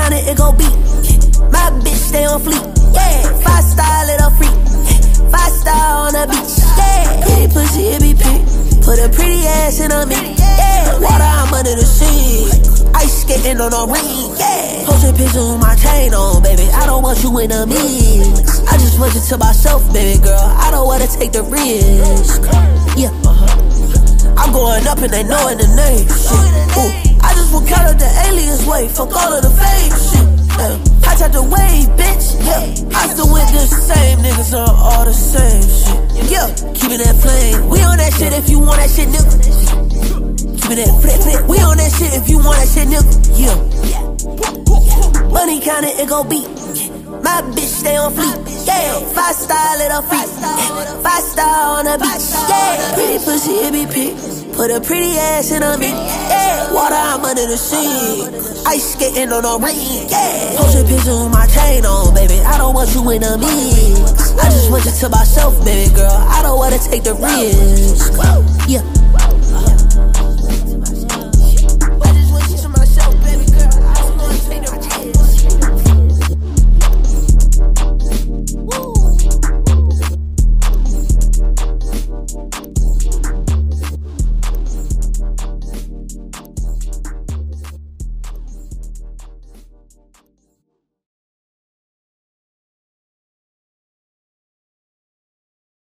counter, it go beat. My bitch stay on fleek. Yeah, 5-star little freak. 5-star on the beach. Yeah, pretty pussy, it be pink. Put a pretty ass in a me. Yeah, water, I'm under the sea. Ice skating on a ring. Yeah, posting pictures with my chain on, baby. I don't want you in the mix. I just want you to myself, baby girl. I don't wanna take the risk. Yeah, I'm going up and they knowing the name. Shit. Ooh. I just will count up the aliens way. Fuck all of the fake shit. I tried to wave, bitch. Yeah, I still with the same niggas on all the same shit. Yeah, keeping that flame. We on that shit if you want that shit, nigga. Keeping that flip. We on that shit if you want that shit, nigga. Yeah. Money counter, it go beat. My bitch stay on fleek. Yeah, 5-star little freak. 5-star on the beach. Yeah, pretty pussy, it be pink. Put a pretty ass in a me. Yeah, water, I'm under the sea. Ice skating on a ring. Yeah, posting pictures with my chain on, baby. I don't want you in the mix. I just want you to myself, baby girl. I don't wanna take the risk. Yeah. Woo.